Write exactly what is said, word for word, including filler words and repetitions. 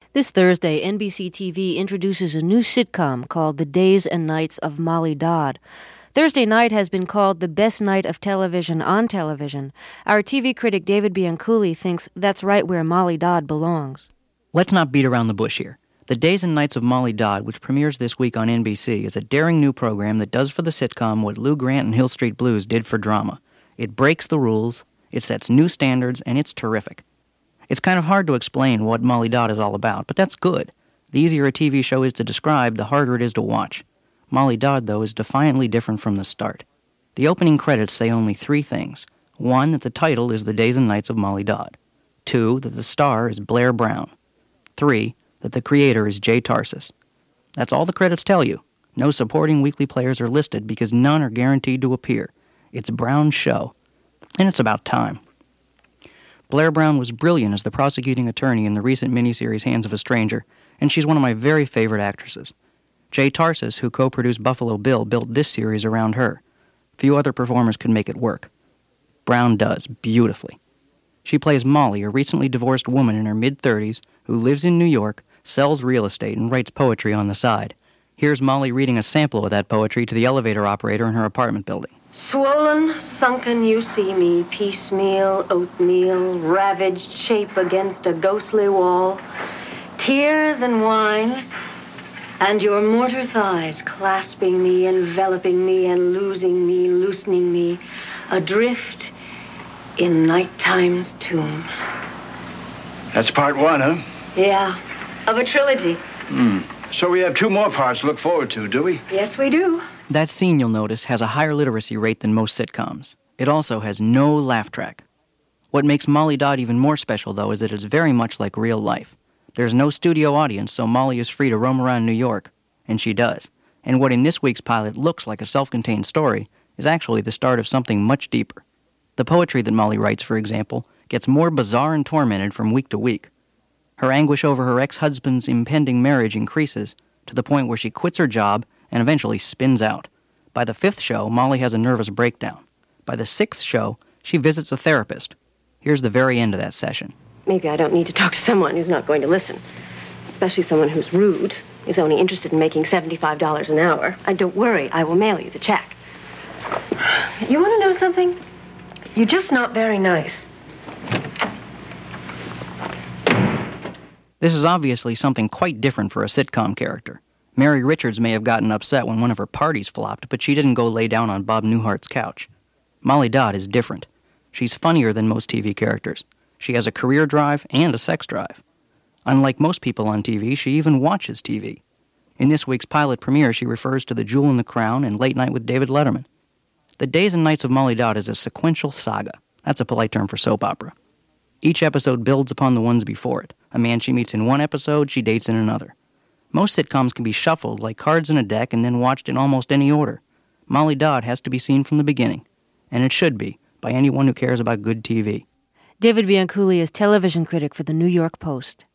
This Thursday, N B C T V introduces a new sitcom called The Days and Nights of Molly Dodd. Thursday night has been called the best night of television on television. Our T V critic David Bianculli thinks that's right where Molly Dodd belongs. Let's not beat around the bush here. The Days and Nights of Molly Dodd, which premieres this week on N B C, is a daring new program that does for the sitcom what Lou Grant and Hill Street Blues did for drama. It breaks the rules, it sets new standards, and it's terrific. It's kind of hard to explain what Molly Dodd is all about, but that's good. The easier a T V show is to describe, the harder it is to watch. Molly Dodd, though, is defiantly different from the start. The opening credits say only three things. One, that the title is The Days and Nights of Molly Dodd. Two, that the star is Blair Brown. Three, that the creator is Jay Tarses. That's all the credits tell you. No supporting weekly players are listed because none are guaranteed to appear. It's Brown's show, and it's about time. Blair Brown was brilliant as the prosecuting attorney in the recent miniseries Hands of a Stranger, and she's one of my very favorite actresses. Jay Tarses, who co-produced Buffalo Bill, built this series around her. Few other performers could make it work. Brown does, beautifully. She plays Molly, a recently divorced woman in her mid-thirties who lives in New York, sells real estate, and writes poetry on the side. Here's Molly reading a sample of that poetry to the elevator operator in her apartment building. Swollen, sunken, you see me, piecemeal, oatmeal, ravaged shape against a ghostly wall, tears and wine, and your mortar thighs clasping me, enveloping me, and losing me, loosening me, adrift in nighttime's tomb. That's part one, huh? Yeah, of a trilogy. Hmm. So we have two more parts to look forward to, do we? Yes, we do. That scene, you'll notice, has a higher literacy rate than most sitcoms. It also has no laugh track. What makes Molly Dodd even more special, though, is that it's very much like real life. There's no studio audience, so Molly is free to roam around New York, and she does. And what in this week's pilot looks like a self-contained story is actually the start of something much deeper. The poetry that Molly writes, for example, gets more bizarre and tormented from week to week. Her anguish over her ex-husband's impending marriage increases to the point where she quits her job and eventually spins out. By the fifth show, Molly has a nervous breakdown. By the sixth show, she visits a therapist. Here's the very end of that session. Maybe I don't need to talk to someone who's not going to listen, especially someone who's rude, who's only interested in making seventy-five dollars an hour. And don't worry, I will mail you the check. You want to know something? You're just not very nice. This is obviously something quite different for a sitcom character. Mary Richards may have gotten upset when one of her parties flopped, but she didn't go lay down on Bob Newhart's couch. Molly Dodd is different. She's funnier than most T V characters. She has a career drive and a sex drive. Unlike most people on T V, she even watches T V. In this week's pilot premiere, she refers to The Jewel and the Crown and Late Night with David Letterman. The Days and Nights of Molly Dodd is a sequential saga. That's a polite term for soap opera. Each episode builds upon the ones before it. A man she meets in one episode, she dates in another. Most sitcoms can be shuffled like cards in a deck and then watched in almost any order. Molly Dodd has to be seen from the beginning, and it should be, by anyone who cares about good T V. David Bianculli is television critic for the New York Post.